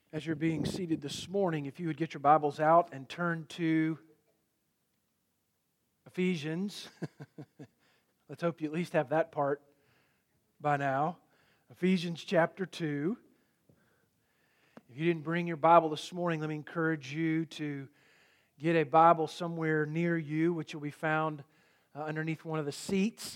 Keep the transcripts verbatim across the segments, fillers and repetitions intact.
As you're being seated this morning, if you would get your Bibles out and turn to Ephesians. Let's hope you at least have that part by now. Ephesians chapter two. If you didn't bring your Bible this morning, let me encourage you to get a Bible somewhere near you, which will be found uh, underneath one of the seats.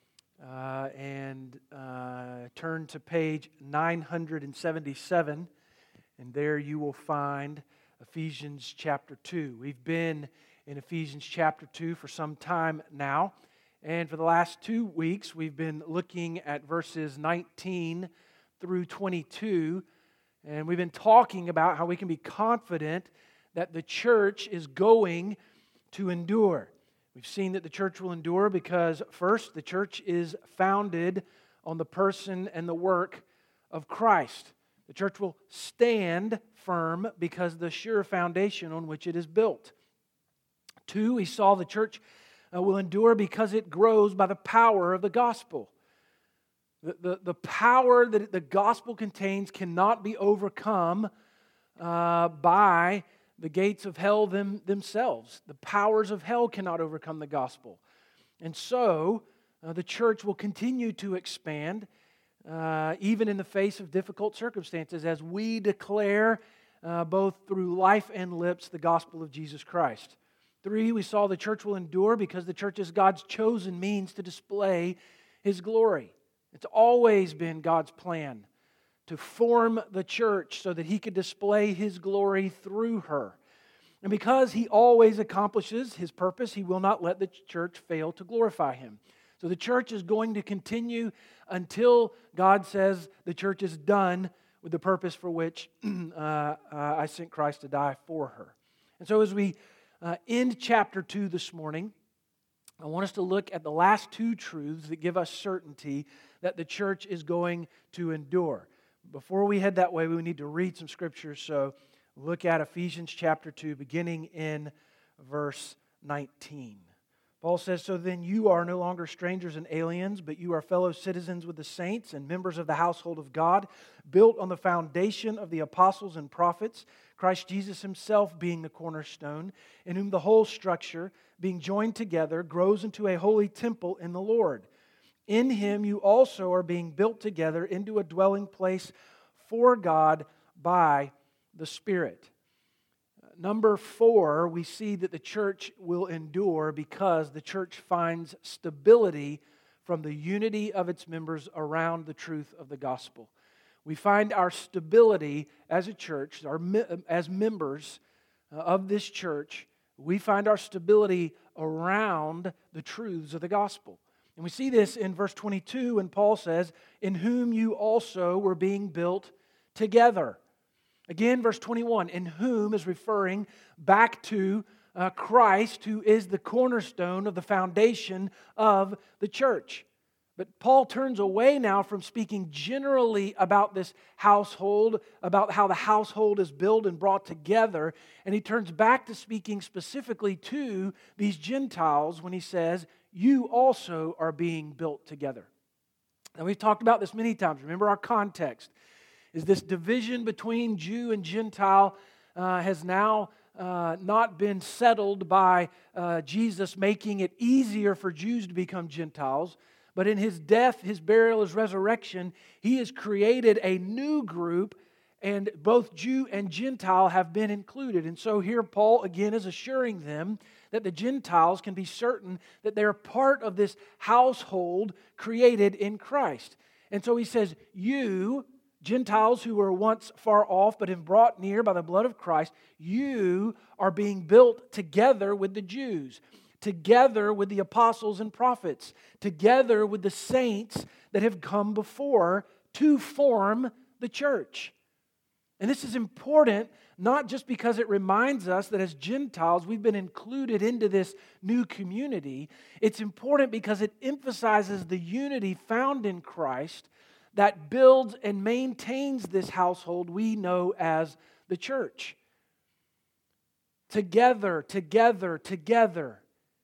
Uh, and uh, turn to page nine seventy-seven. And there you will find Ephesians chapter two. We've been in Ephesians chapter two for some time now. And for the last two weeks, we've been looking at verses nineteen through twenty-two. And we've been talking about how we can be confident that the church is going to endure. We've seen that the church will endure because, first, the church is founded on the person and the work of Christ. The church will stand firm because of the sure foundation on which it is built. Two, we saw the church uh, will endure because it grows by the power of the gospel. The, the, the power that the gospel contains cannot be overcome uh, by the gates of hell them, themselves. The powers of hell cannot overcome the gospel. And so, uh, the church will continue to expand Uh, even in the face of difficult circumstances, as we declare uh, both through life and lips the gospel of Jesus Christ. Three, we saw the church will endure because the church is God's chosen means to display His glory. It's always been God's plan to form the church so that He could display His glory through her. And because He always accomplishes His purpose, He will not let the church fail to glorify Him. So the church is going to continue until God says the church is done with the purpose for which uh, uh, I sent Christ to die for her. And so as we uh, end chapter two this morning, I want us to look at the last two truths that give us certainty that the church is going to endure. Before we head that way, we need to read some scriptures. So look at Ephesians chapter two, beginning in verse nineteen. Paul says, "So then you are no longer strangers and aliens, but you are fellow citizens with the saints and members of the household of God, built on the foundation of the apostles and prophets, Christ Jesus Himself being the cornerstone, in whom the whole structure, being joined together, grows into a holy temple in the Lord. In Him you also are being built together into a dwelling place for God by the Spirit." Number four, we see that the church will endure because the church finds stability from the unity of its members around the truth of the gospel. We find our stability as a church, our, as members of this church, we find our stability around the truths of the gospel. And we see this in verse twenty-two when Paul says, "In whom you also were being built together." Again, verse twenty-one, "in whom" is referring back to uh, Christ, who is the cornerstone of the foundation of the church. But Paul turns away now from speaking generally about this household, about how the household is built and brought together, and he turns back to speaking specifically to these Gentiles when he says, "You also are being built together." And we've talked about this many times. Remember our context. Is this division between Jew and Gentile uh, has now uh, not been settled by uh, Jesus making it easier for Jews to become Gentiles, but in His death, His burial, His resurrection, He has created a new group, and both Jew and Gentile have been included. And so here Paul again is assuring them that the Gentiles can be certain that they're part of this household created in Christ. And so he says, "You, Gentiles who were once far off but have brought near by the blood of Christ, you are being built together with the Jews, together with the apostles and prophets, together with the saints that have come before to form the church." And this is important not just because it reminds us that as Gentiles we've been included into this new community. It's important because it emphasizes the unity found in Christ that builds and maintains this household we know as the church. Together, together, together.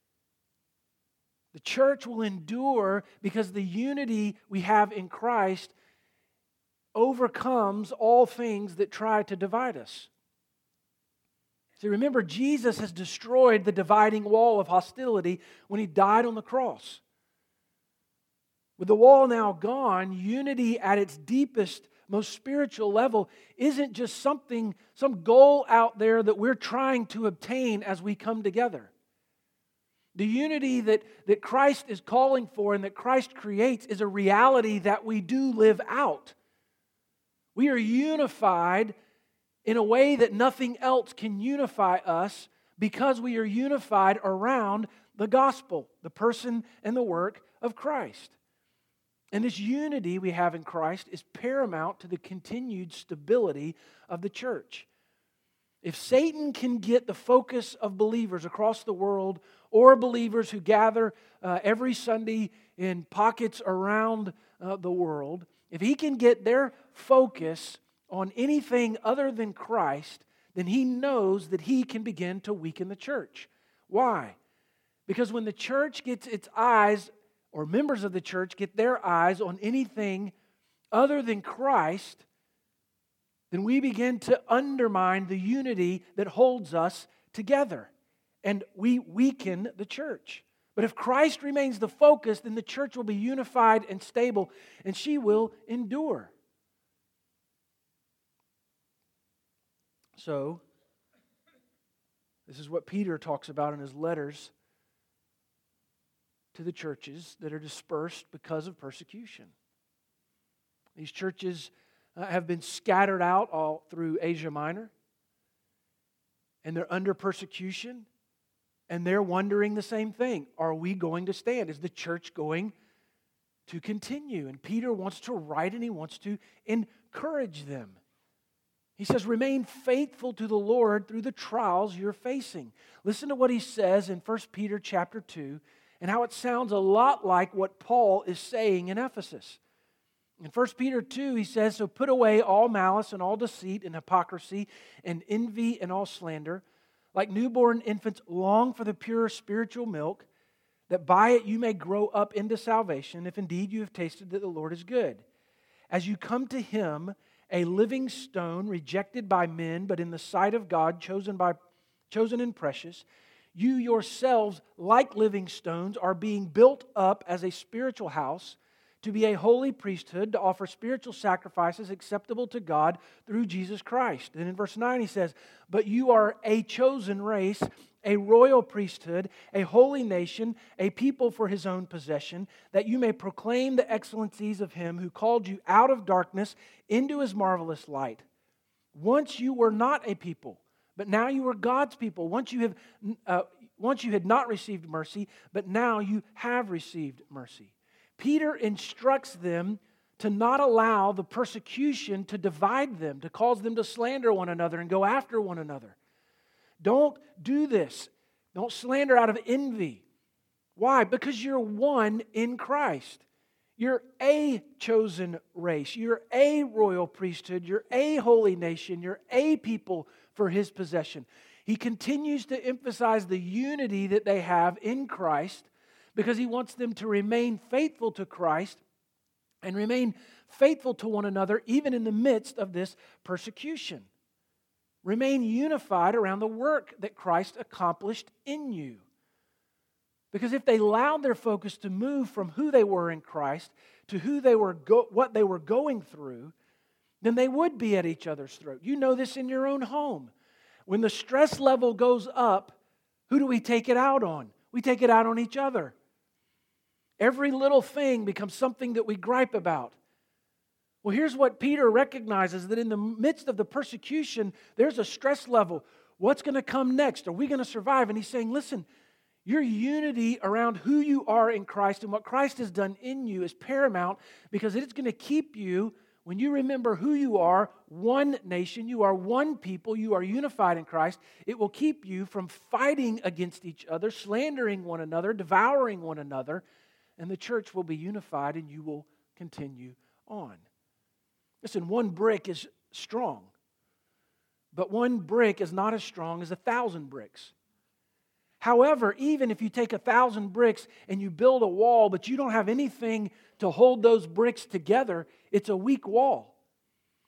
The church will endure because the unity we have in Christ overcomes all things that try to divide us. See, remember, Jesus has destroyed the dividing wall of hostility when He died on the cross. With the wall now gone, unity at its deepest, most spiritual level isn't just something, some goal out there that we're trying to obtain as we come together. The unity that, that Christ is calling for and that Christ creates is a reality that we do live out. We are unified in a way that nothing else can unify us because we are unified around the gospel, the person and the work of Christ. And this unity we have in Christ is paramount to the continued stability of the church. If Satan can get the focus of believers across the world, or believers who gather uh, every Sunday in pockets around uh, the world, if he can get their focus on anything other than Christ, then he knows that he can begin to weaken the church. Why? Because when the church gets its eyes, or members of the church get their eyes on anything other than Christ, then we begin to undermine the unity that holds us together. And we weaken the church. But if Christ remains the focus, then the church will be unified and stable, and she will endure. So, this is what Peter talks about in his letters to the churches that are dispersed because of persecution. These churches uh, have been scattered out all through Asia Minor, and they're under persecution, and they're wondering the same thing. Are we going to stand? Is the church going to continue? And Peter wants to write and he wants to encourage them. He says, remain faithful to the Lord through the trials you're facing. Listen to what he says in First Peter chapter two, and how it sounds a lot like what Paul is saying in Ephesus. In First Peter two, he says, so put away all malice and all deceit and hypocrisy and envy and all slander. Like newborn infants, long for the pure spiritual milk, that by it you may grow up into salvation, if indeed you have tasted that the Lord is good. As you come to Him, a living stone, rejected by men, but in the sight of God, chosen by, chosen and precious, you yourselves, like living stones, are being built up as a spiritual house, to be a holy priesthood, to offer spiritual sacrifices acceptable to God through Jesus Christ. And in verse nine he says, but you are a chosen race, a royal priesthood, a holy nation, a people for His own possession, that you may proclaim the excellencies of Him who called you out of darkness into His marvelous light. Once you were not a people, but now you are God's people. Once you have, uh, once you had not received mercy, but now you have received mercy. Peter instructs them to not allow the persecution to divide them, to cause them to slander one another and go after one another. Don't do this. Don't slander out of envy. Why? Because you're one in Christ. You're a chosen race. You're a royal priesthood. You're a holy nation. You're a people for His possession. He continues to emphasize the unity that they have in Christ, because he wants them to remain faithful to Christ and remain faithful to one another even in the midst of this persecution. Remain unified around the work that Christ accomplished in you. Because if they allowed their focus to move from who they were in Christ to who they were go- what they were going through, then they would be at each other's throat. You know this in your own home. When the stress level goes up, who do we take it out on? We take it out on each other. Every little thing becomes something that we gripe about. Well, here's what Peter recognizes, that in the midst of the persecution, there's a stress level. What's going to come next? Are we going to survive? And he's saying, listen, your unity around who you are in Christ and what Christ has done in you is paramount, because it's going to keep you, when you remember who you are, one nation, you are one people, you are unified in Christ, it will keep you from fighting against each other, slandering one another, devouring one another, and the church will be unified and you will continue on. Listen, one brick is strong, but one brick is not as strong as a thousand bricks. However, even if you take a thousand bricks and you build a wall, but you don't have anything to hold those bricks together, it's a weak wall.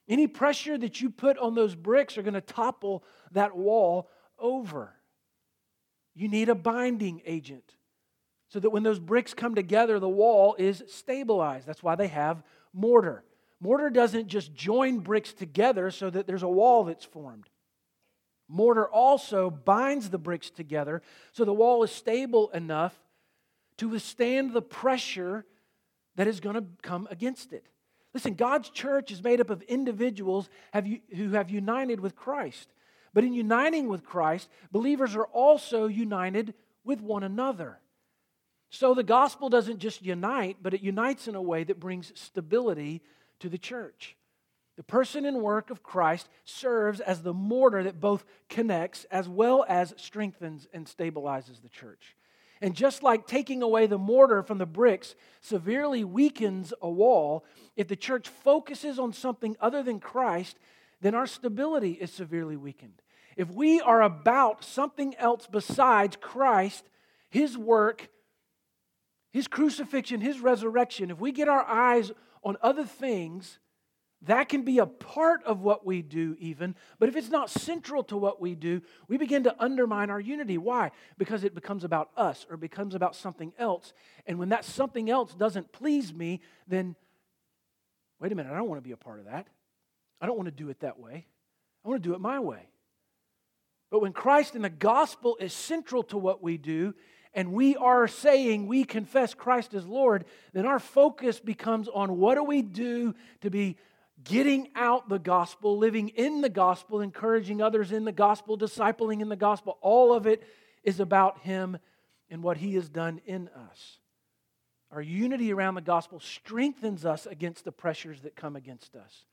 Any pressure that you put on those bricks are going to topple that wall over. You need a binding agent so that when those bricks come together, the wall is stabilized. That's why they have mortar. Mortar doesn't just join bricks together so that there's a wall that's formed. Mortar also binds the bricks together so the wall is stable enough to withstand the pressure that is going to come against it. Listen, God's church is made up of individuals have you, who have united with Christ. But in uniting with Christ, believers are also united with one another. So the gospel doesn't just unite, but it unites in a way that brings stability to the church. The person and work of Christ serves as the mortar that both connects as well as strengthens and stabilizes the church. And just like taking away the mortar from the bricks severely weakens a wall, if the church focuses on something other than Christ, then our stability is severely weakened. If we are about something else besides Christ, His work, His crucifixion, His resurrection, if we get our eyes on other things, that can be a part of what we do even, but if it's not central to what we do, we begin to undermine our unity. Why? Because it becomes about us or becomes about something else. And when that something else doesn't please me, then, wait a minute, I don't want to be a part of that. I don't want to do it that way. I want to do it my way. But when Christ and the gospel is central to what we do, and we are saying we confess Christ as Lord, then our focus becomes on what do we do to be getting out the gospel, living in the gospel, encouraging others in the gospel, discipling in the gospel. All of it is about Him and what He has done in us. Our unity around the gospel strengthens us against the pressures that come against us.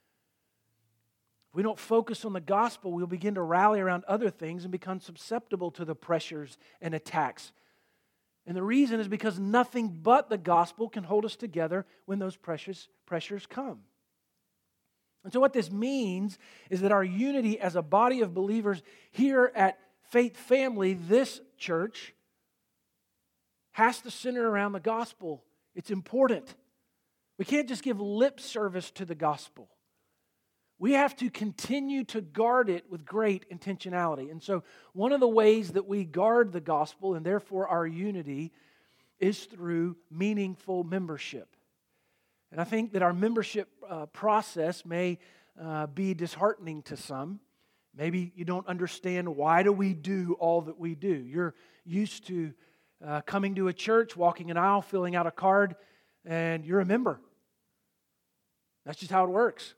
If we don't focus on the gospel, we'll begin to rally around other things and become susceptible to the pressures and attacks. And the reason is because nothing but the gospel can hold us together when those pressures, pressures come. And so what this means is that our unity as a body of believers here at Faith Family, this church, has to center around the gospel. It's important. We can't just give lip service to the gospel. We have to continue to guard it with great intentionality. And so one of the ways that we guard the gospel and therefore our unity is through meaningful membership. And I think that our membership uh, process may uh, be disheartening to some. Maybe you don't understand why do we do all that we do. You're used to uh, coming to a church, walking an aisle, filling out a card, and you're a member. That's just how it works.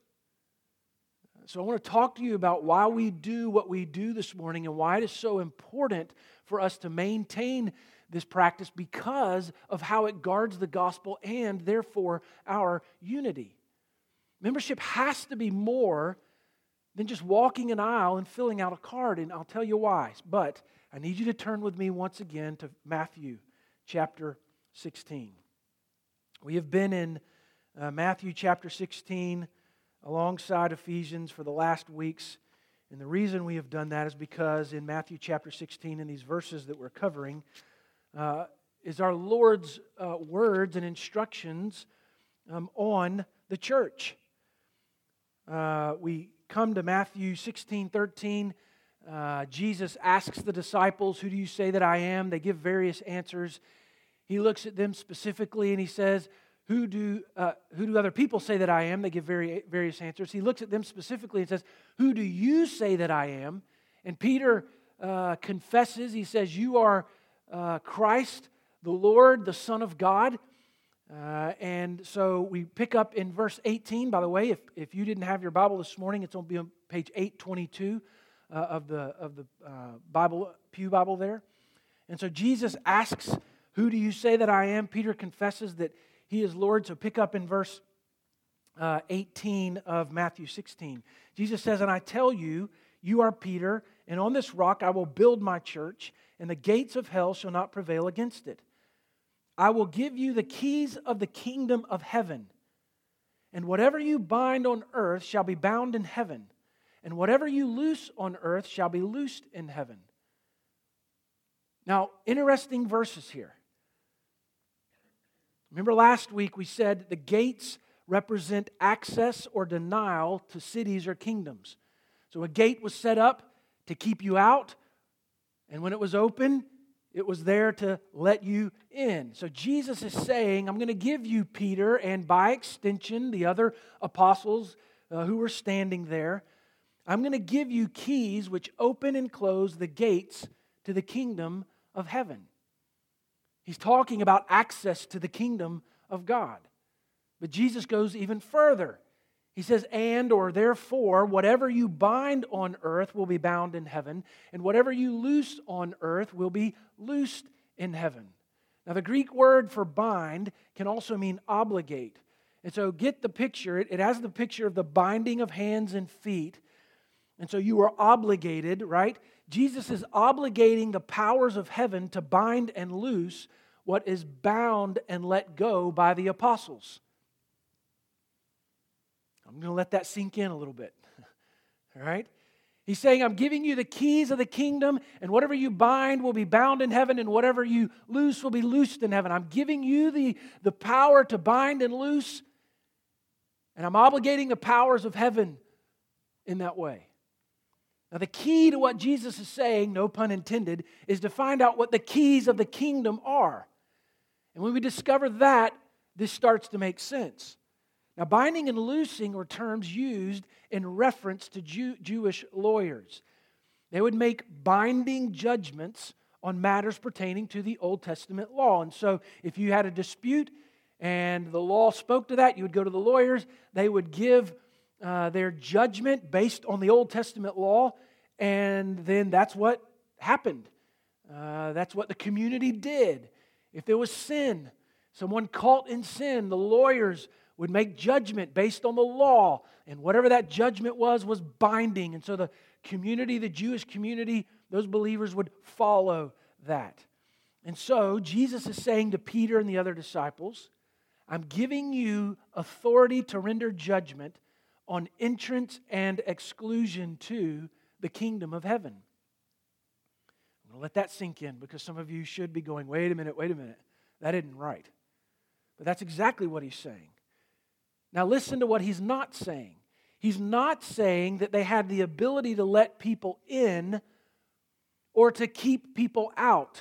So I want to talk to you about why we do what we do this morning and why it is so important for us to maintain this practice because of how it guards the gospel and therefore our unity. Membership has to be more than just walking an aisle and filling out a card, and I'll tell you why. But I need you to turn with me once again to Matthew chapter sixteen. We have been in uh, Matthew chapter sixteen alongside Ephesians for the last weeks, and the reason we have done that is because in Matthew chapter sixteen, in these verses that we're covering, Uh, is our Lord's uh, words and instructions um, on the church. Uh, we come to Matthew sixteen thirteen. Uh, Jesus asks the disciples, "Who do you say that I am?" They give various answers. He looks at them specifically and he says, "Who do uh, who do other people say that I am?" They give very, various answers. He looks at them specifically and says, "Who do you say that I am?" And Peter uh, confesses. He says, "You are Uh, Christ, the Lord, the Son of God." Uh, and so we pick up in verse eighteen. By the way, if, if you didn't have your Bible this morning, it's on page eight twenty-two uh, of the of the uh, Bible Pew Bible there. And so Jesus asks, "Who do you say that I am?" Peter confesses that He is Lord. So pick up in verse uh, eighteen of Matthew sixteen. Jesus says, "And I tell you, you are Peter, and on this rock I will build my church, and the gates of hell shall not prevail against it. I will give you the keys of the kingdom of heaven. And whatever you bind on earth shall be bound in heaven, and whatever you loose on earth shall be loosed in heaven." Now, interesting verses here. Remember last week we said the gates represent access or denial to cities or kingdoms. So a gate was set up to keep you out, and when it was open, it was there to let you in. So Jesus is saying, I'm going to give you, Peter, and by extension, the other apostles uh, who were standing there, I'm going to give you keys which open and close the gates to the kingdom of heaven. He's talking about access to the kingdom of God. But Jesus goes even further. He says, and or therefore, whatever you bind on earth will be bound in heaven, and whatever you loose on earth will be loosed in heaven. Now, the Greek word for bind can also mean obligate. And so get the picture. It, it has the picture of the binding of hands and feet. And so you are obligated, right? Jesus is obligating the powers of heaven to bind and loose what is bound and let go by the apostles. I'm going to let that sink in a little bit. All right? He's saying, I'm giving you the keys of the kingdom, and whatever you bind will be bound in heaven, and whatever you loose will be loosed in heaven. I'm giving you the, the power to bind and loose, and I'm obligating the powers of heaven in that way. Now, the key to what Jesus is saying, no pun intended, is to find out what the keys of the kingdom are. And when we discover that, this starts to make sense. Now, binding and loosing were terms used in reference to Jew, Jewish lawyers. They would make binding judgments on matters pertaining to the Old Testament law. And so, if you had a dispute and the law spoke to that, you would go to the lawyers. They would give uh, their judgment based on the Old Testament law, and then that's what happened. Uh, that's what the community did. If there was sin, someone caught in sin, the lawyers would make judgment based on the law, and whatever that judgment was, was binding. And so the community, the Jewish community, those believers would follow that. And so Jesus is saying to Peter and the other disciples, I'm giving you authority to render judgment on entrance and exclusion to the kingdom of heaven. I'm going to let that sink in because some of you should be going, wait a minute, wait a minute. That isn't right. But that's exactly what he's saying. Now listen to what he's not saying. He's not saying that they had the ability to let people in or to keep people out.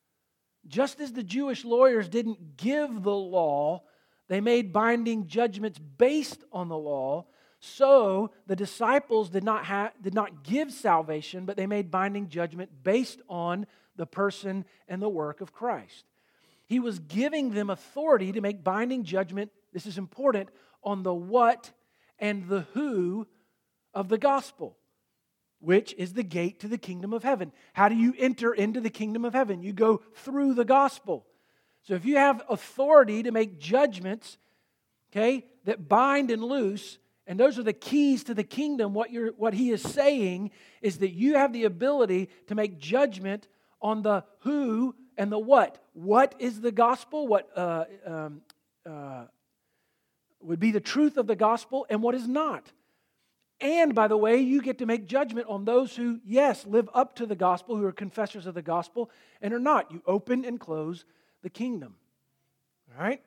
Just as the Jewish lawyers didn't give the law, they made binding judgments based on the law. So the disciples did not have, did not give salvation, but they made binding judgment based on the person and the work of Christ. He was giving them authority to make binding judgment, this is important, on the what and the who of the gospel, which is the gate to the kingdom of heaven. How do you enter into the kingdom of heaven? You go through the gospel. So if you have authority to make judgments, okay, that bind and loose, and those are the keys to the kingdom, what you're, what he is saying is that you have the ability to make judgment on the who and the what. What is the gospel? What uh, um, uh, would be the truth of the gospel, and what is not. And, by the way, you get to make judgment on those who, yes, live up to the gospel, who are confessors of the gospel, and are not. You open and close the kingdom. All right?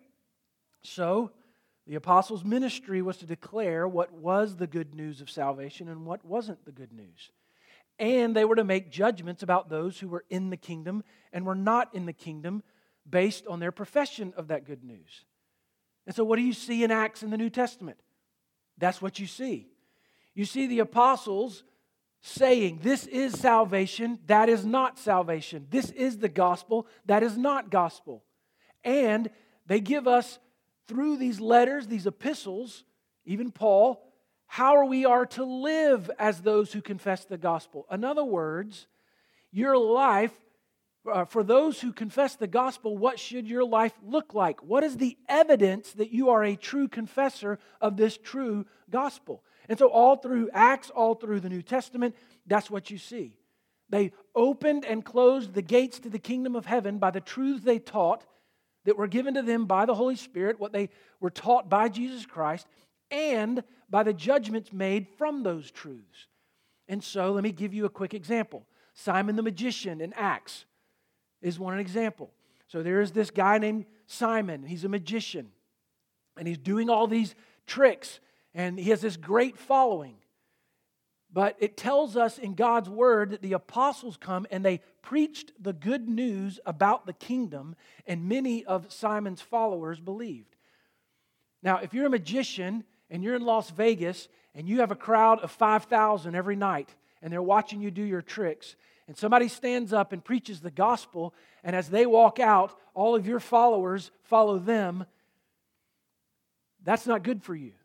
So, the apostles' ministry was to declare what was the good news of salvation and what wasn't the good news. And they were to make judgments about those who were in the kingdom and were not in the kingdom based on their profession of that good news. And so what do you see in Acts in the New Testament? That's what you see. You see the apostles saying, this is salvation, that is not salvation. This is the gospel, that is not gospel. And they give us, through these letters, these epistles, even Paul, how we are to live as those who confess the gospel. In other words, your life, uh, for those who confess the gospel, what should your life look like? What is the evidence that you are a true confessor of this true gospel? And so all through Acts, all through the New Testament, that's what you see. They opened and closed the gates to the kingdom of heaven by the truths they taught that were given to them by the Holy Spirit, what they were taught by Jesus Christ, and by the judgments made from those truths. And so let me give you a quick example. Simon the magician in Acts is one example. So there is this guy named Simon. He's a magician. And he's doing all these tricks. And he has this great following. But it tells us in God's Word that the apostles come and they preached the good news about the kingdom, and many of Simon's followers believed. Now, if you're a magician and you're in Las Vegas and you have a crowd of five thousand every night and they're watching you do your tricks, and somebody stands up and preaches the gospel, and as they walk out, all of your followers follow them, that's not good for you.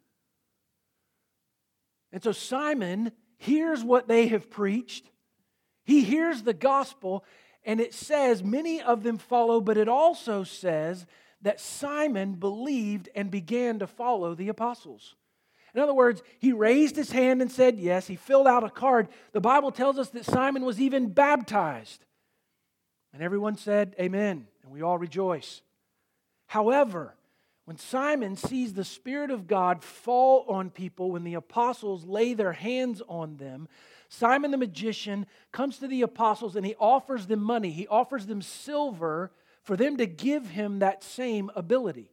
And so Simon hears what they have preached. He hears the gospel, and it says many of them follow, but it also says that Simon believed and began to follow the apostles. In other words, he raised his hand and said yes. He filled out a card. The Bible tells us that Simon was even baptized. And everyone said amen, and we all rejoice. However, when Simon sees the Spirit of God fall on people when the apostles lay their hands on them, Simon the magician comes to the apostles and he offers them money. He offers them silver for them to give him that same ability.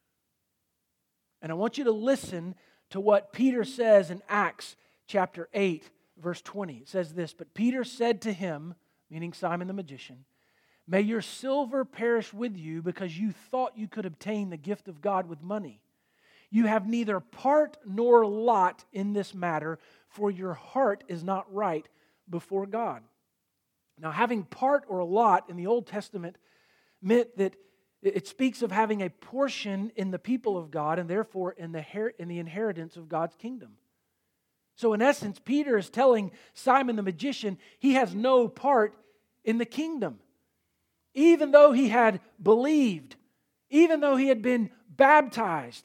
And I want you to listen to what Peter says in Acts chapter eight, verse twenty. It says this, "But Peter said to him," meaning Simon the magician, "May your silver perish with you because you thought you could obtain the gift of God with money. You have neither part nor lot in this matter, for your heart is not right before God." Now, having part or lot in the Old Testament meant that it speaks of having a portion in the people of God and therefore in the, her- in the inheritance of God's kingdom. So in essence, Peter is telling Simon the magician he has no part in the kingdom. Even though he had believed, even though he had been baptized,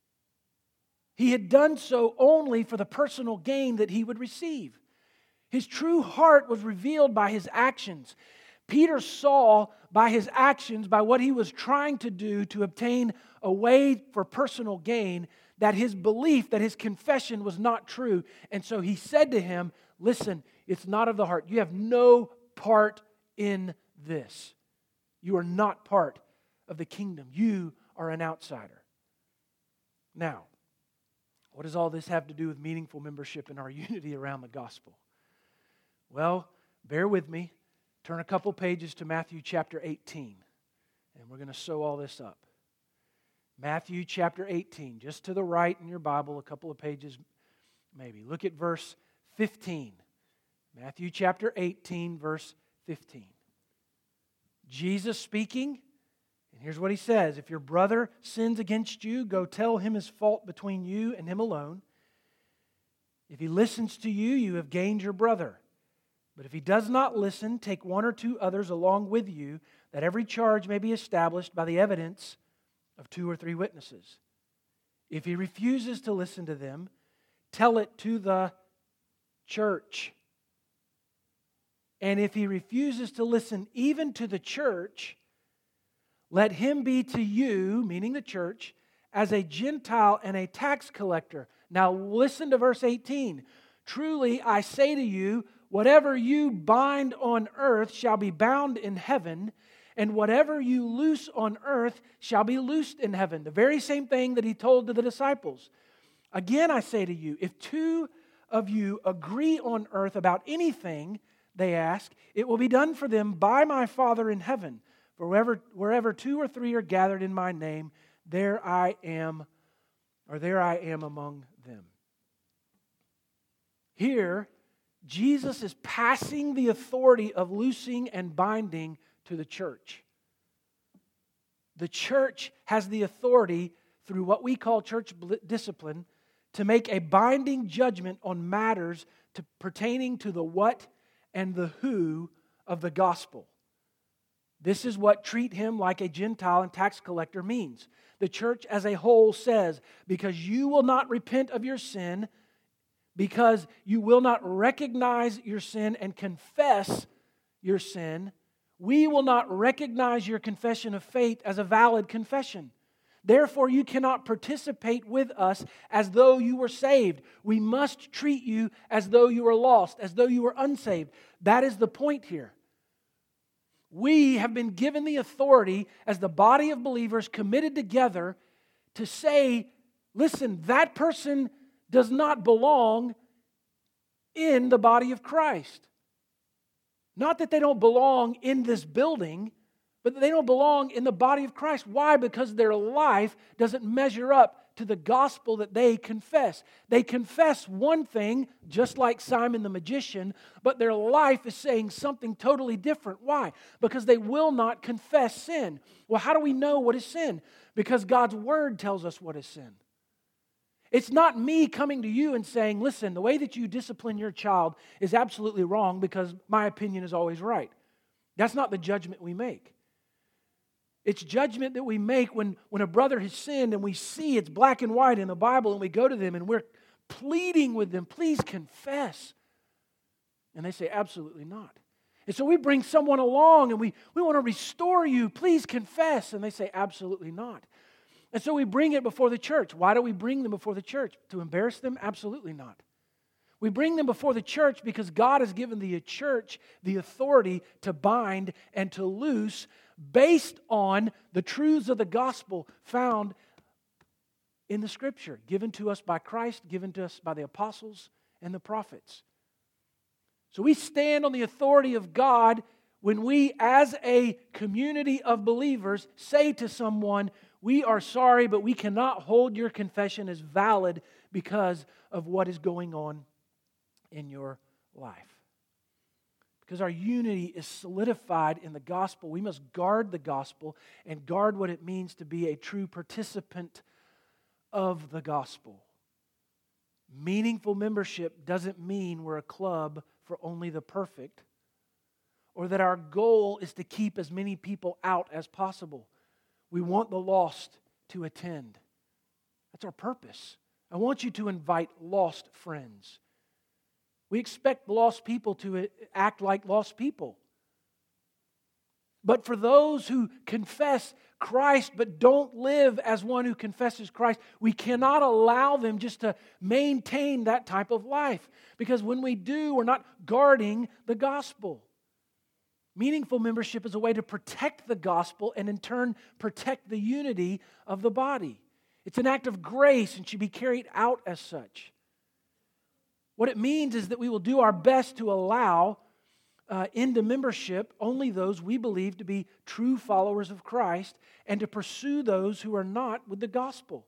he had done so only for the personal gain that he would receive. His true heart was revealed by his actions. Peter saw by his actions, by what he was trying to do to obtain a way for personal gain, that his belief, that his confession was not true. And so he said to him, "Listen, it's not of the heart. You have no part in this. You are not part of the kingdom. You are an outsider." Now, what does all this have to do with meaningful membership in our unity around the gospel? Well, bear with me. Turn a couple pages to Matthew chapter eighteen, and we're going to sew all this up. Matthew chapter eighteen, just to the right in your Bible, a couple of pages maybe. Look at verse fifteen. Matthew chapter eighteen, verse fifteen. Jesus speaking, and here's what he says: "If your brother sins against you, go tell him his fault between you and him alone. If he listens to you, you have gained your brother. But if he does not listen, take one or two others along with you, that every charge may be established by the evidence of two or three witnesses. If he refuses to listen to them, tell it to the church. And if he refuses to listen even to the church, let him be to you," meaning the church, "as a Gentile and a tax collector." Now listen to verse eighteen. "Truly I say to you, whatever you bind on earth shall be bound in heaven, and whatever you loose on earth shall be loosed in heaven." The very same thing that he told to the disciples. "Again I say to you, if two of you agree on earth about anything they ask, it will be done for them by my Father in heaven. For wherever, wherever two or three are gathered in my name, there I am, or there I am among them." Here, Jesus is passing the authority of loosing and binding to the church. The church has the authority, through what we call church discipline, to make a binding judgment on matters to, pertaining to the what and the who of the gospel. This is what "treat him like a Gentile and tax collector" means. The church as a whole says, because you will not repent of your sin, because you will not recognize your sin and confess your sin, we will not recognize your confession of faith as a valid confession. Therefore, you cannot participate with us as though you were saved. We must treat you as though you were lost, as though you were unsaved. That is the point here. We have been given the authority as the body of believers committed together to say, listen, that person does not belong in the body of Christ. Not that they don't belong in this building, but they don't belong in the body of Christ. Why? Because their life doesn't measure up to the gospel that they confess. They confess one thing, just like Simon the magician, but their life is saying something totally different. Why? Because they will not confess sin. Well, how do we know what is sin? Because God's Word tells us what is sin. It's not me coming to you and saying, listen, the way that you discipline your child is absolutely wrong because my opinion is always right. That's not the judgment we make. It's judgment that we make when, when a brother has sinned and we see it's black and white in the Bible and we go to them and we're pleading with them, please confess. And they say, absolutely not. And so we bring someone along and we, we want to restore you, please confess. And they say, absolutely not. And so we bring it before the church. Why do we bring them before the church? To embarrass them? Absolutely not. We bring them before the church because God has given the church the authority to bind and to loose based on the truths of the gospel found in the Scripture, given to us by Christ, given to us by the apostles and the prophets. So we stand on the authority of God when we, as a community of believers, say to someone, we are sorry, but we cannot hold your confession as valid because of what is going on in your life. Because our unity is solidified in the gospel, we must guard the gospel and guard what it means to be a true participant of the gospel. Meaningful membership doesn't mean we're a club for only the perfect, or that our goal is to keep as many people out as possible. We want the lost to attend. That's our purpose. I want you to invite lost friends. We expect lost people to act like lost people. But for those who confess Christ but don't live as one who confesses Christ, we cannot allow them just to maintain that type of life. Because when we do, we're not guarding the gospel. Meaningful membership is a way to protect the gospel and in turn protect the unity of the body. It's an act of grace and should be carried out as such. What it means is that we will do our best to allow uh, into membership only those we believe to be true followers of Christ and to pursue those who are not with the gospel.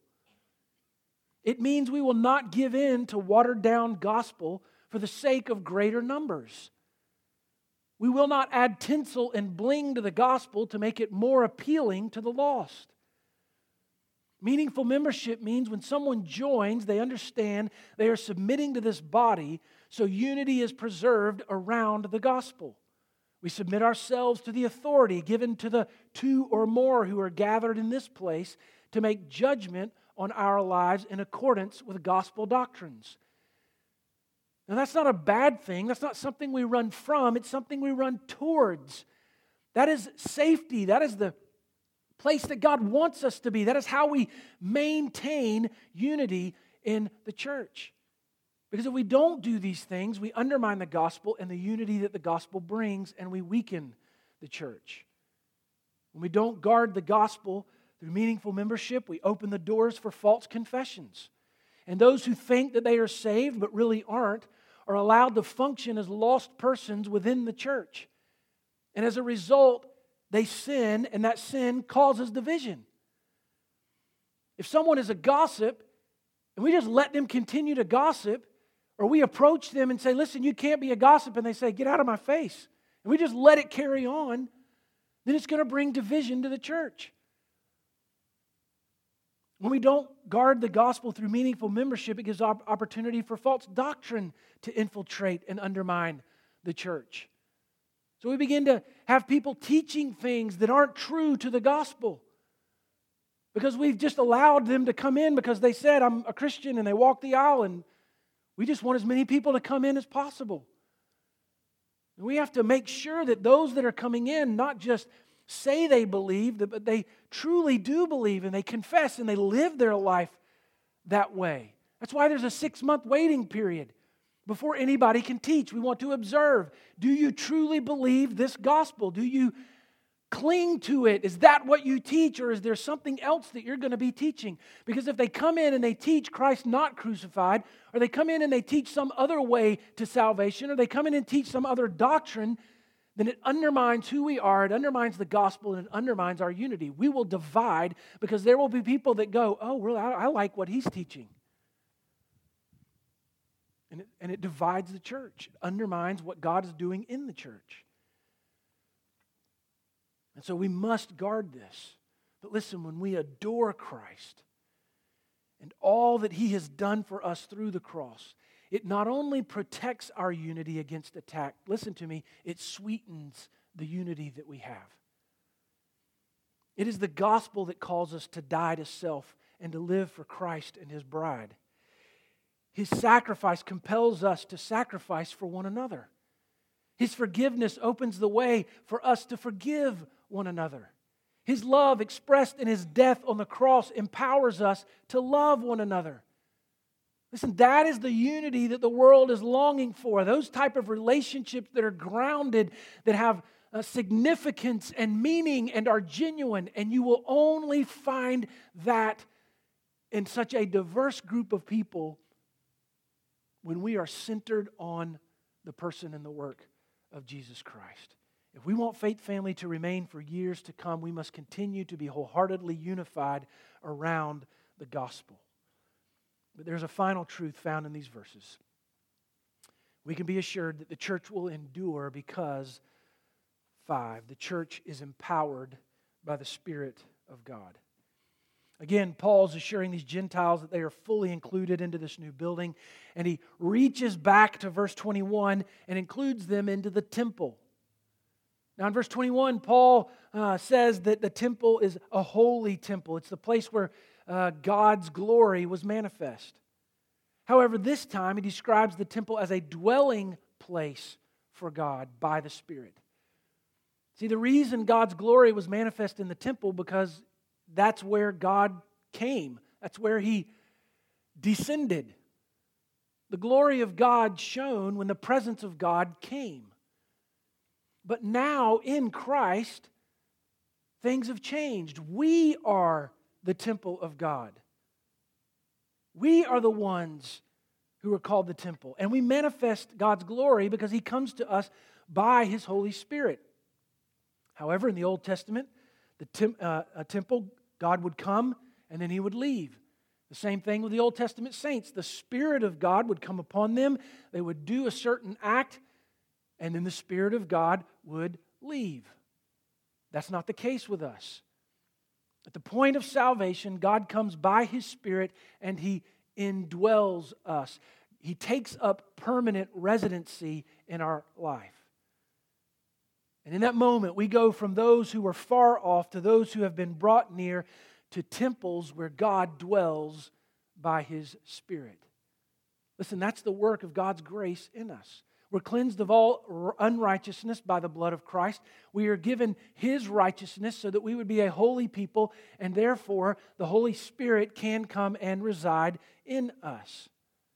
It means we will not give in to watered down gospel for the sake of greater numbers. We will not add tinsel and bling to the gospel to make it more appealing to the lost. Meaningful membership means when someone joins, they understand they are submitting to this body, so unity is preserved around the gospel. We submit ourselves to the authority given to the two or more who are gathered in this place to make judgment on our lives in accordance with gospel doctrines. Now, that's not a bad thing. That's not something we run from. It's something we run towards. That is safety. That is the place that God wants us to be. That is how we maintain unity in the church. Because if we don't do these things, we undermine the gospel and the unity that the gospel brings, and we weaken the church. When we don't guard the gospel through meaningful membership, we open the doors for false confessions. And those who think that they are saved but really aren't are allowed to function as lost persons within the church. And as a result, they sin, and that sin causes division. If someone is a gossip, and we just let them continue to gossip, or we approach them and say, listen, you can't be a gossip, and they say, get out of my face, and we just let it carry on, then it's going to bring division to the church. When we don't guard the gospel through meaningful membership, it gives opportunity for false doctrine to infiltrate and undermine the church. So we begin to have people teaching things that aren't true to the gospel because we've just allowed them to come in because they said, I'm a Christian, and they walk the aisle, and we just want as many people to come in as possible. And we have to make sure that those that are coming in not just say they believe, but they truly do believe, and they confess, and they live their life that way. That's why there's a six-month waiting period before anybody can teach. We want to observe. Do you truly believe this gospel? Do you Cling to it. Is that what you teach, or is there something else that you're going to be teaching? Because if they come in and they teach Christ not crucified, or they come in and they teach some other way to salvation, or they come in and teach some other doctrine, then it undermines who we are, it undermines the gospel, and it undermines our unity. We will divide because there will be people that go, oh, really, I, I like what he's teaching. And it, and it divides the church. It undermines what God is doing in the church. And so we must guard this. But listen, when we adore Christ and all that He has done for us through the cross, it not only protects our unity against attack, listen to me, it sweetens the unity that we have. It is the gospel that calls us to die to self and to live for Christ and His bride. His sacrifice compels us to sacrifice for one another. His forgiveness opens the way for us to forgive one another. His love expressed in His death on the cross empowers us to love one another. Listen, that is the unity that the world is longing for. Those type of relationships that are grounded, that have a significance and meaning and are genuine. And you will only find that in such a diverse group of people when we are centered on the person and the work of Jesus Christ. If we want Faith Family to remain for years to come, we must continue to be wholeheartedly unified around the gospel. But there's a final truth found in these verses. We can be assured that the church will endure because, five, the church is empowered by the Spirit of God. Again, Paul's assuring these Gentiles that they are fully included into this new building, and he reaches back to verse twenty-one and includes them into the temple. Now in verse twenty-one, Paul uh, says that the temple is a holy temple. It's the place where uh, God's glory was manifest. However, this time he describes the temple as a dwelling place for God by the Spirit. See, the reason God's glory was manifest in the temple because that's where God came. That's where He descended. The glory of God shone when the presence of God came. But now in Christ, things have changed. We are the temple of God. We are the ones who are called the temple. And we manifest God's glory because He comes to us by His Holy Spirit. However, in the Old Testament, the tem- uh, a temple, God would come and then He would leave. The same thing with the Old Testament saints. The Spirit of God would come upon them. They would do a certain act, and then the Spirit of God would leave. That's not the case with us. At the point of salvation, God comes by His Spirit and He indwells us. He takes up permanent residency in our life. And in that moment, we go from those who are far off to those who have been brought near to temples where God dwells by His Spirit. Listen, that's the work of God's grace in us. We're cleansed of all unrighteousness by the blood of Christ. We are given His righteousness so that we would be a holy people, and therefore the Holy Spirit can come and reside in us.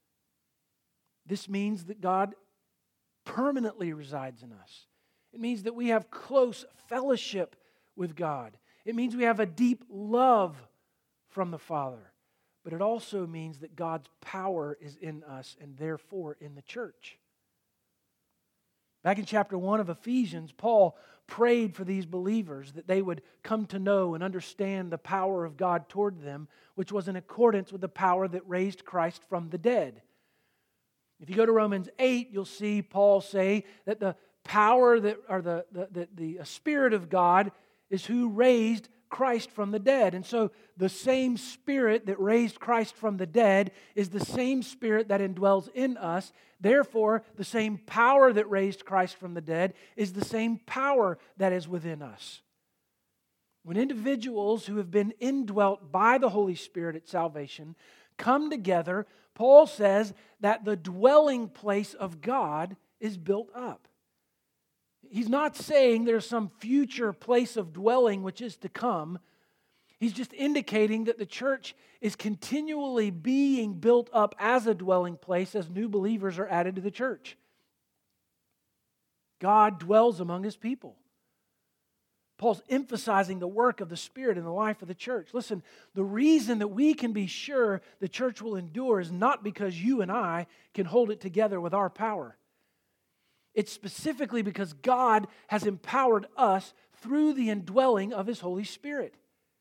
This means that God permanently resides in us. It means that we have close fellowship with God. It means we have a deep love from the Father. But it also means that God's power is in us and therefore in the church. Back in chapter one of Ephesians, Paul prayed for these believers that they would come to know and understand the power of God toward them, which was in accordance with the power that raised Christ from the dead. If you go to Romans eight, you'll see Paul say that the power that, or the, the, the, the Spirit of God is who raised Christ from the dead. And so the same Spirit that raised Christ from the dead is the same Spirit that indwells in us. Therefore, the same power that raised Christ from the dead is the same power that is within us. When individuals who have been indwelt by the Holy Spirit at salvation come together, Paul says that the dwelling place of God is built up. He's not saying there's some future place of dwelling which is to come. He's just indicating that the church is continually being built up as a dwelling place as new believers are added to the church. God dwells among His people. Paul's emphasizing the work of the Spirit in the life of the church. Listen, the reason that we can be sure the church will endure is not because you and I can hold it together with our power. It's specifically because God has empowered us through the indwelling of His Holy Spirit.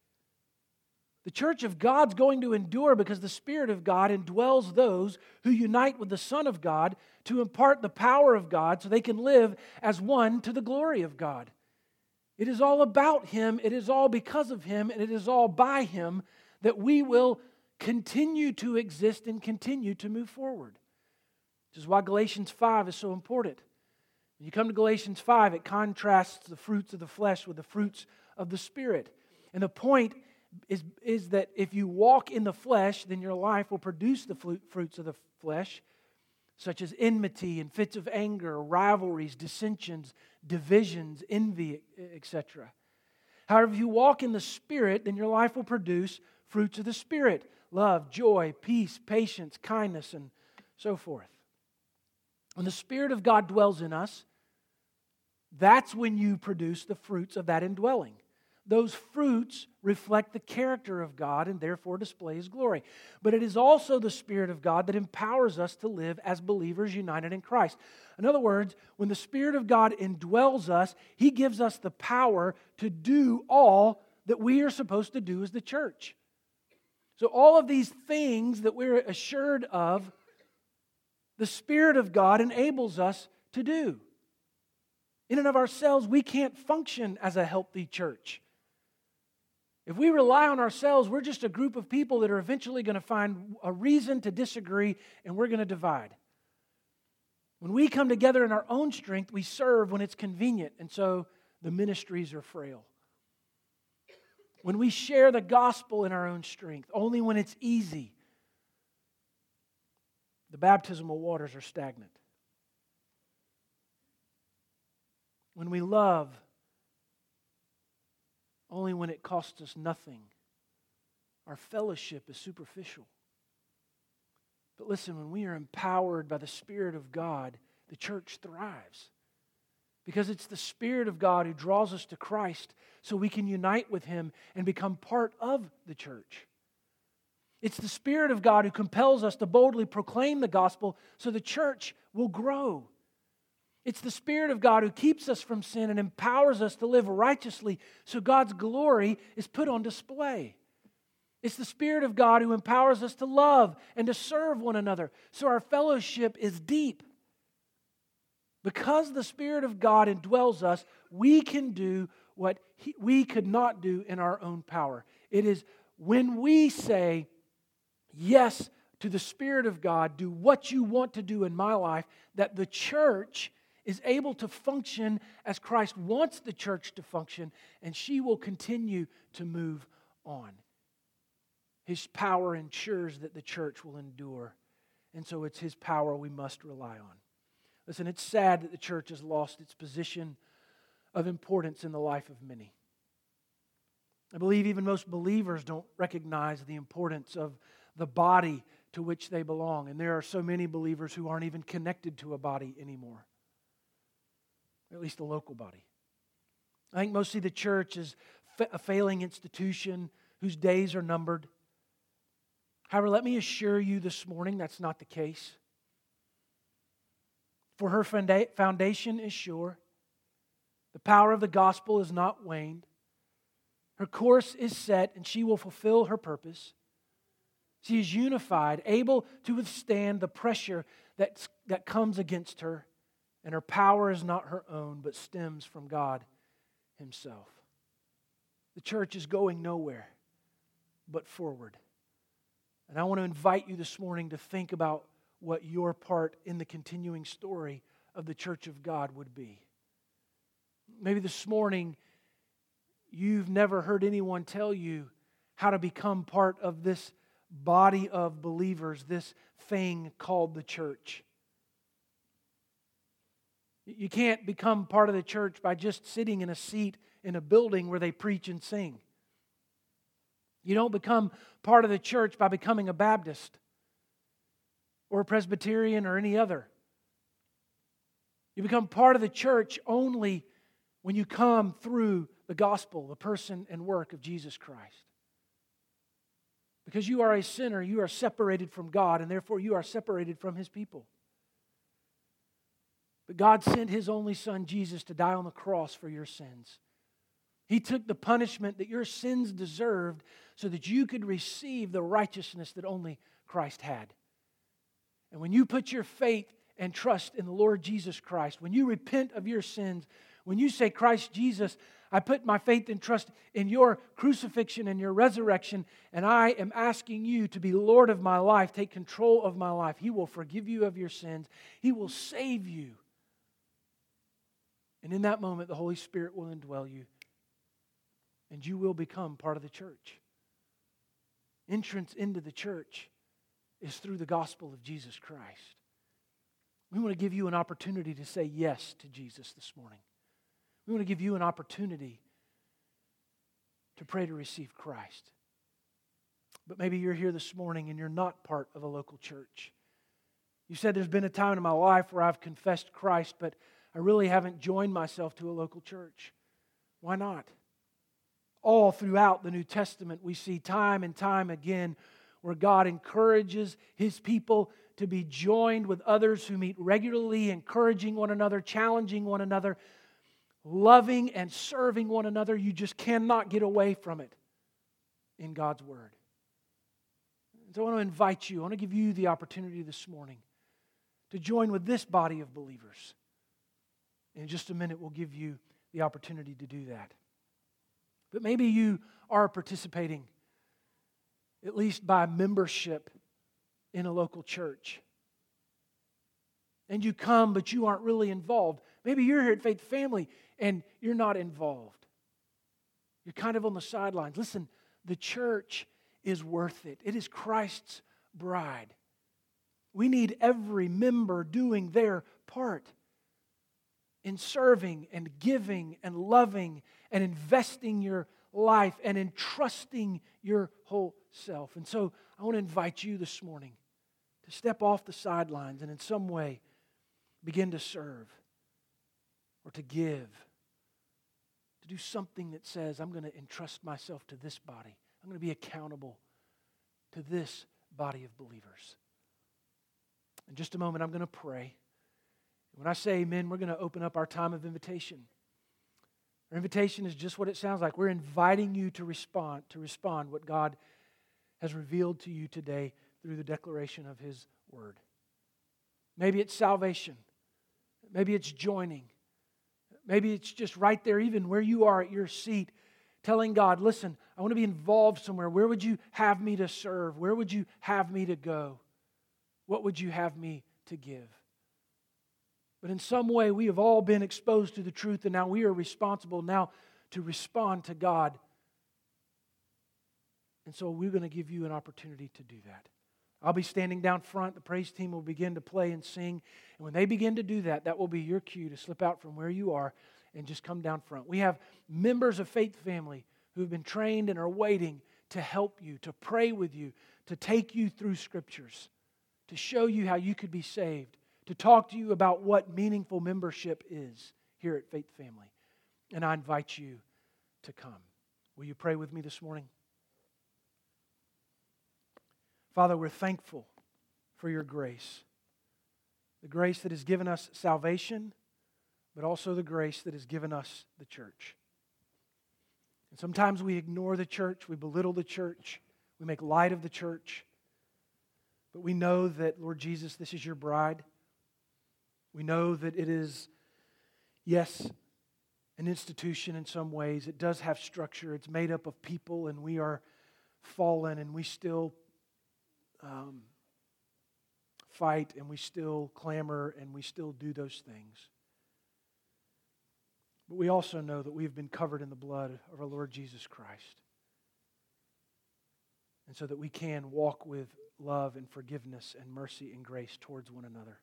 The church of God's going to endure because the Spirit of God indwells those who unite with the Son of God to impart the power of God so they can live as one to the glory of God. It is all about Him, it is all because of Him, and it is all by Him that we will continue to exist and continue to move forward. Which is why Galatians five is so important. When you come to Galatians five, it contrasts the fruits of the flesh with the fruits of the Spirit. And the point is, is that if you walk in the flesh, then your life will produce the fruits of the flesh, such as enmity and fits of anger, rivalries, dissensions, divisions, envy, et cetera. However, if you walk in the Spirit, then your life will produce fruits of the Spirit: love, joy, peace, patience, kindness, and so forth. When the Spirit of God dwells in us, that's when you produce the fruits of that indwelling. Those fruits reflect the character of God and therefore display His glory. But it is also the Spirit of God that empowers us to live as believers united in Christ. In other words, when the Spirit of God indwells us, He gives us the power to do all that we are supposed to do as the church. So all of these things that we're assured of, the Spirit of God enables us to do. In and of ourselves, we can't function as a healthy church. If we rely on ourselves, we're just a group of people that are eventually going to find a reason to disagree, and we're going to divide. When we come together in our own strength, we serve when it's convenient, and so the ministries are frail. When we share the gospel in our own strength, only when it's easy, the baptismal waters are stagnant. When we love, only when it costs us nothing, our fellowship is superficial. But listen, when we are empowered by the Spirit of God, the church thrives. Because it's the Spirit of God who draws us to Christ so we can unite with Him and become part of the church. It's the Spirit of God who compels us to boldly proclaim the gospel so the church will grow. It's the Spirit of God who keeps us from sin and empowers us to live righteously so God's glory is put on display. It's the Spirit of God who empowers us to love and to serve one another so our fellowship is deep. Because the Spirit of God indwells us, we can do what he, we could not do in our own power. It is when we say yes to the Spirit of God, do what you want to do in my life, that the church is able to function as Christ wants the church to function, and she will continue to move on. His power ensures that the church will endure, and so it's His power we must rely on. Listen, it's sad that the church has lost its position of importance in the life of many. I believe even most believers don't recognize the importance of the body to which they belong, and there are so many believers who aren't even connected to a body anymore. Or at least a local body. I think most see the church as a failing institution whose days are numbered. However, let me assure you this morning that's not the case. For her foundation is sure. The power of the gospel is not waned. Her course is set, and she will fulfill her purpose. She is unified, able to withstand the pressure that, that comes against her. And her power is not her own, but stems from God Himself. The church is going nowhere but forward. And I want to invite you this morning to think about what your part in the continuing story of the church of God would be. Maybe this morning you've never heard anyone tell you how to become part of this body of believers, this thing called the church. You can't become part of the church by just sitting in a seat in a building where they preach and sing. You don't become part of the church by becoming a Baptist or a Presbyterian or any other. You become part of the church only when you come through the gospel, the person and work of Jesus Christ. Because you are a sinner, you are separated from God, and therefore you are separated from His people. But God sent His only Son, Jesus, to die on the cross for your sins. He took the punishment that your sins deserved so that you could receive the righteousness that only Christ had. And when you put your faith and trust in the Lord Jesus Christ, when you repent of your sins, when you say, Christ Jesus, I put my faith and trust in your crucifixion and your resurrection, and I am asking you to be Lord of my life, take control of my life. He will forgive you of your sins. He will save you. And in that moment, the Holy Spirit will indwell you, and you will become part of the church. Entrance into the church is through the gospel of Jesus Christ. We want to give you an opportunity to say yes to Jesus this morning. We want to give you an opportunity to pray to receive Christ. But maybe you're here this morning and you're not part of a local church. You said there's been a time in my life where I've confessed Christ, but I really haven't joined myself to a local church. Why not? All throughout the New Testament, we see time and time again where God encourages His people to be joined with others who meet regularly, encouraging one another, challenging one another, loving and serving one another. You just cannot get away from it in God's Word. So I want to invite you, I want to give you the opportunity this morning to join with this body of believers. In just a minute, we'll give you the opportunity to do that. But maybe you are participating, at least by membership, in a local church. And you come, but you aren't really involved. Maybe you're here at Faith Family and you're not involved. You're kind of on the sidelines. Listen, the church is worth it. It is Christ's bride. We need every member doing their part in serving and giving and loving and investing your life and entrusting your whole self. And so I want to invite you this morning to step off the sidelines and in some way begin to serve or to give, to do something that says, I'm going to entrust myself to this body. I'm going to be accountable to this body of believers. In just a moment, I'm going to pray. When I say amen, we're going to open up our time of invitation. Our invitation is just what it sounds like. We're inviting you to respond, to respond what God has revealed to you today through the declaration of His Word. Maybe it's salvation. Maybe it's joining. Maybe it's just right there, even where you are at your seat, telling God, listen, I want to be involved somewhere. Where would you have me to serve? Where would you have me to go? What would you have me to give? But in some way, we have all been exposed to the truth, and now we are responsible now to respond to God. And so we're going to give you an opportunity to do that. I'll be standing down front. The praise team will begin to play and sing. And when they begin to do that, that will be your cue to slip out from where you are and just come down front. We have members of Faith Family who have been trained and are waiting to help you, to pray with you, to take you through Scriptures, to show you how you could be saved, to talk to you about what meaningful membership is here at Faith Family. And I invite you to come. Will you pray with me this morning? Father, we're thankful for your grace. The grace that has given us salvation, but also the grace that has given us the church. And sometimes we ignore the church, we belittle the church, we make light of the church. But we know that, Lord Jesus, this is your bride. We know that it is, yes, an institution in some ways. It does have structure. It's made up of people, and we are fallen, and we still um, fight, and we still clamor, and we still do those things. But we also know that we have been covered in the blood of our Lord Jesus Christ. And so that we can walk with love and forgiveness and mercy and grace towards one another.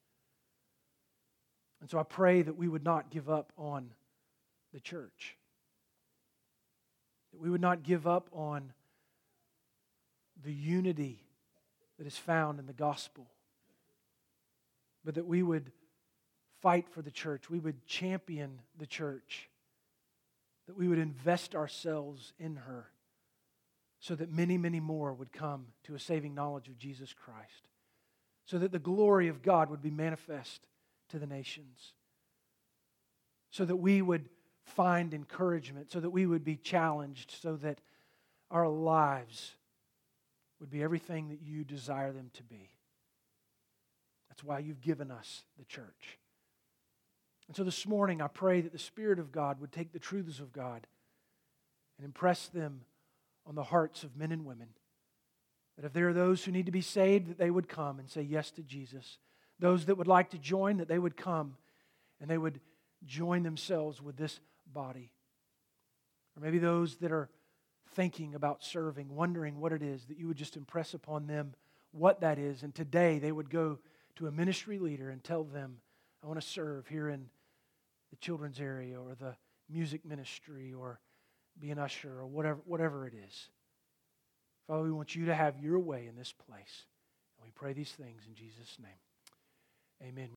And so I pray that we would not give up on the church. That we would not give up on the unity that is found in the gospel. But that we would fight for the church. We would champion the church. that we would invest ourselves in her so that many, many more would come to a saving knowledge of Jesus Christ, so that the glory of God would be manifest to the nations, so that we would find encouragement, so that we would be challenged, so that our lives would be everything that you desire them to be. That's why you've given us the church. And so this morning, I pray that the Spirit of God would take the truths of God and impress them on the hearts of men and women. That if there are those who need to be saved, that they would come and say yes to Jesus. Those that would like to join, that they would come and they would join themselves with this body. Or maybe those that are thinking about serving, wondering what it is, that you would just impress upon them what that is. And today they would go to a ministry leader and tell them, I want to serve here in the children's area or the music ministry or be an usher or whatever, whatever it is. Father, we want you to have your way in this place. And we pray these things in Jesus' name. Amen.